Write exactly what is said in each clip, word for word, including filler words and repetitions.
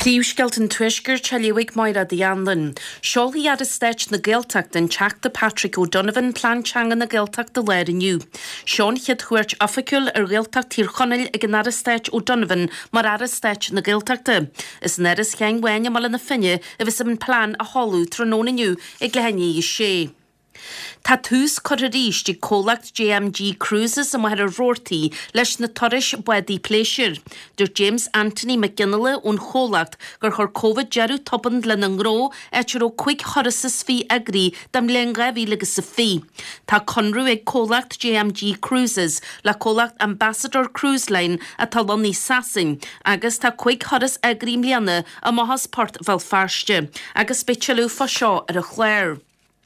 Príomhsceilt an tuisgur teiliúigh maira Dianlan. Seolí ar a steit na Gaeltacht den teachta Patrick O'Donovan plantseangan na Gaeltacht de leir iniu. Seán chiad chuirt afacul ar Gaeltacht tír chonil ag an ar a steit O'Donovan mar ar a steit na Gaeltachta. Is neris cheang weine mal na finne a vis am plan a holú tróna iniu ag lehenni i sé. Tá tús choiríis de cólacht J M G Cruises am mar a rórtaí leis na toris buí pléisiir. Dúir James Anthony McGinley ón chólacht gur chur COVID jeú topan le an ró etir ó chuig chorasas fí agrí dam leon rahí legus sa fí. Tá conrú ag cólacht J M G Cruises le cólacht Ambassador Cruise Line a talonní Sasin, agus tá chuig choras agrí mlianna a Mahasport fel farste, agus beitiú fa seo ar a chléir.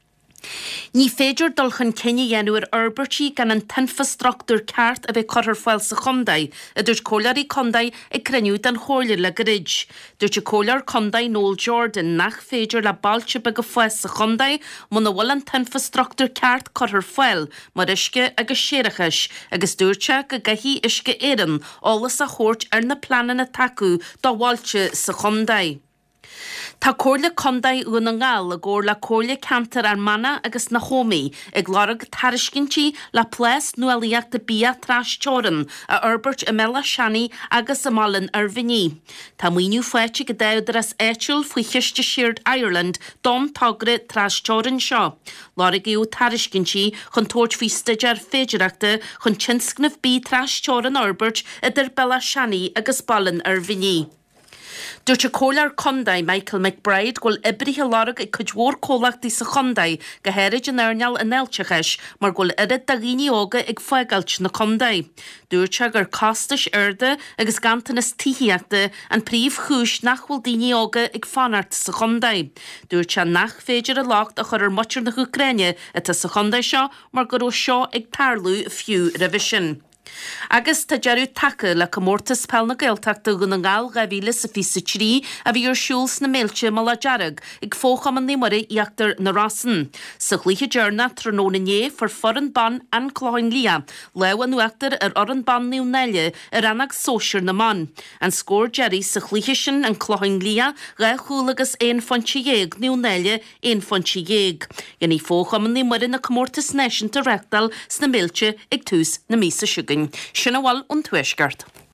Ní féidir dulchan cenne dhéanú ar Albertí gan an tinfastruchtúr ceart a bheith chothar fáil sa chondaid, a dúirt cólarí condaid ag cruniú den chóirlir le gorid. Dúirt cólar condaid Noel Jordan nach féidir le bailte be go fáil sa chondaid man na bhfuil an tinfastruchtúr ceart chothar fáil mar isce agus séirechas, agus dúirte go gaithí isce éan álas a chóirt ar na planan na taú dá bhailte sa chondaid. Tá cóirla condaid uan an gáil a ggóir le cóirla cantar ar mana agus na hómaí ag lárag tariscintí le plés nualaíocht de bia tras teoran a Albert Amela Shani agus amalin ar viní. Tá muoinú foiite go daidir as éitiúil faoi chiiste siird Ireland dom tagre tras teoran seo. Lárag íú tariscintí chun tóirt fí stiidir féidireachta chun tinscnamh bí tras teoran Albert idir Bella Shani agus ballin ar viní. Dúirt a cólar condaid Michael McBride ghfuil ibrithe lárag ag chudhór cólachtaí sa chondaid go héirid an airneall an eilteachais mar ghfuil irid da ghine óga ag foiagailt na condaid. Dúirte gur castais airde agus gantanas tíhiíachta an príomh chúis nach bhfuil daoine óga ag fanart sa chondaid. Dúirte nach féidir a lácht a chur ar muir na Ucraine atá sa chondaid seo mar gur ó seo ag tarlú fiú revision. Agus tá dearú take le comórtas pell na Gaeltachta gon an gáil rahíle sa fi sa trí a bhí ar siúls na méilte mal a dearag ag fócham an nímara íachtar na rasan. Sa chlíthe dearna tróna né for foran ban an chláin lia, le an nuachtar ar oran ban níú neile ar annag sóisiir na man. An scór Jerry sa chlíthe sin an chláin lia ga chúlagus éon fonti dhéag níú neile éon fonti dhéag. Gan í fócham an nímara na comórtas nation ta rectal sna méilte ag tús na mísa siúgain. Sinna bhil an tuisgart.